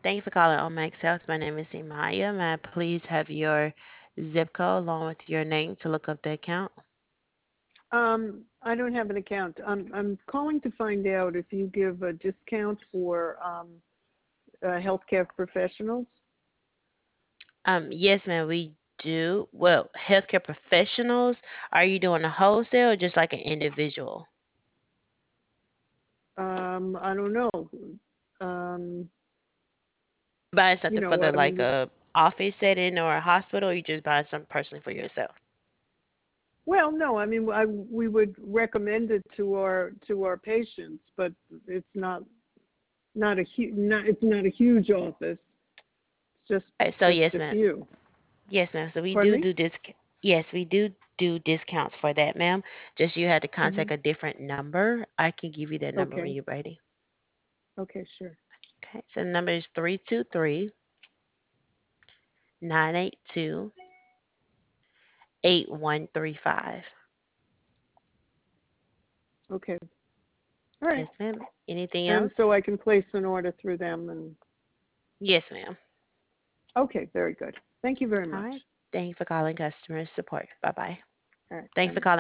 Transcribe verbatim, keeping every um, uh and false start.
Thank you for calling Omax Health. My name is Imaya. May I please have your zip code along with your name to look up the account? Um, I don't have an account. I'm I'm calling to find out if you give a discount for um, uh, healthcare professionals. Um, yes, ma'am, we do. Well, healthcare professionals, are you doing a wholesale or just like an individual? Um, I don't know. Um, Buying you something for know, the like um, a office setting or a hospital, or you just buying something personally for yourself? well, no, I mean, I, we would recommend it to our to our patients, but it's not not a huge not it's not a huge office. It's just Right, so just yes, a ma'am. few. Yes, ma'am. So we Pardon do me? do this. Yes, we do do discounts for that, ma'am. Just you had to Hmm. contact a different number. I can give you that number when Okay. you're ready. Okay. Sure. Okay, so the number is three two three, nine eight two, eight one three five. Okay. All right. Yes, ma'am. Anything And else? so I can place an order through them. And Yes, ma'am. okay, very good. Thank you very All much. right. Thank you for calling customer support. Bye bye. All right. Thanks Bye for now. calling